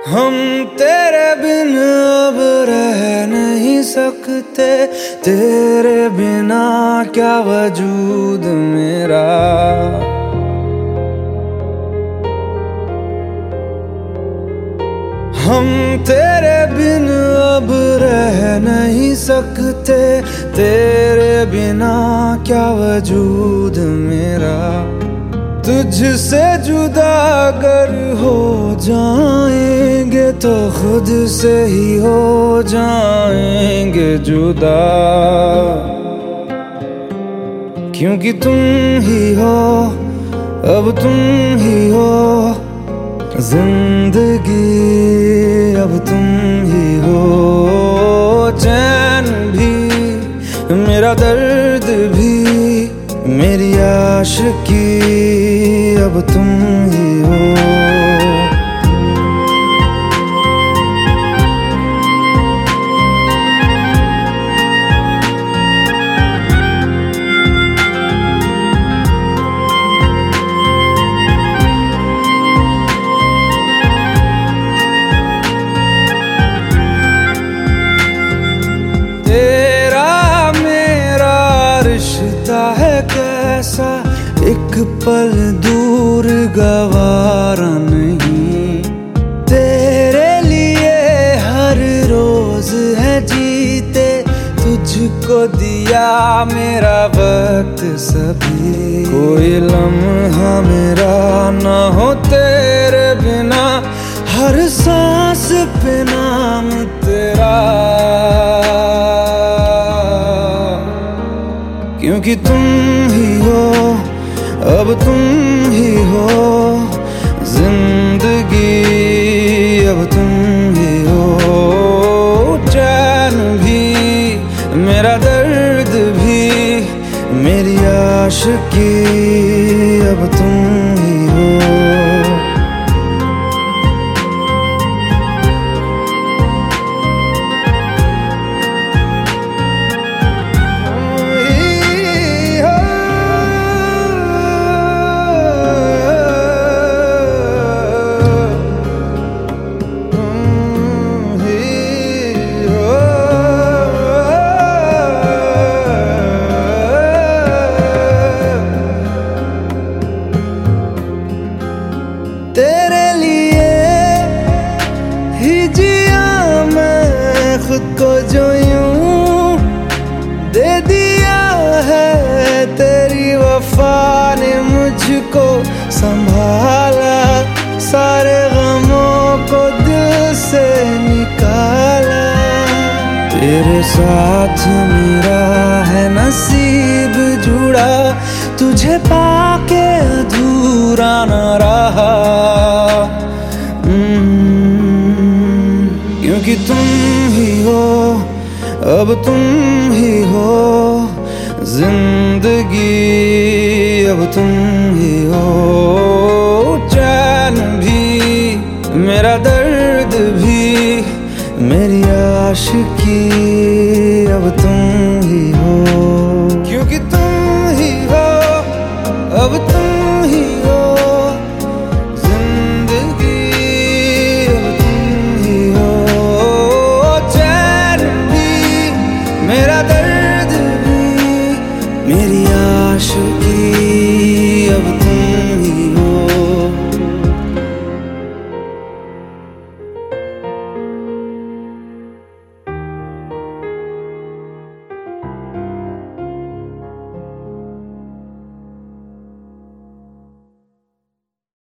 हम तेरे बिन अब रह नहीं सकते, तेरे बिना क्या वजूद मेरा। हम तेरे बिन अब रह नहीं सकते, तेरे बिना क्या वजूद मेरा। तुझसे जुदा अगर हो जाएंगे तो खुद से ही हो जाएंगे जुदा, क्योंकि तुम ही हो, अब तुम ही हो जिंदगी, अब तुम ही हो। चैन भी मेरा दर्द भी मेरी आशिकी, अब तुम ही हो। तेरा मेरा रिश्ता है कैसा, एक पल दूर गवारा नहीं। तेरे लिए हर रोज है जीते, तुझको दिया मेरा वक्त सभी। कोई लम्हा मेरा ना हो तेरे बिना, हर सांस पे नाम तेरा, क्योंकि तुम ही हो, अब तुम ही हो जिंदगी, अब तुम ही हो। चैन भी मेरा दर्द भी मेरी आशिकी, अब तुम ही हो। तेरे लिए ही जिया मैं खुद को, जो यूं दे दिया है तेरी वफा ने मुझको संभाला। सारे गमों को दिल से निकाला, तेरे साथ मेरा है नसीब जुड़ा, तुझे पाके अधूरा न रहा। क्योंकि तुम ही हो, अब तुम ही हो जिंदगी, अब तुम ही हो। चैन भी मेरा दर्द भी मेरी आशिकी, अब तुम ही हो। क्योंकि तुम ही हो, अब तुम ही हो जिंदगी, अब तुम ही हो। चैन भी मेरा दर्द भी मेरी आशिकी।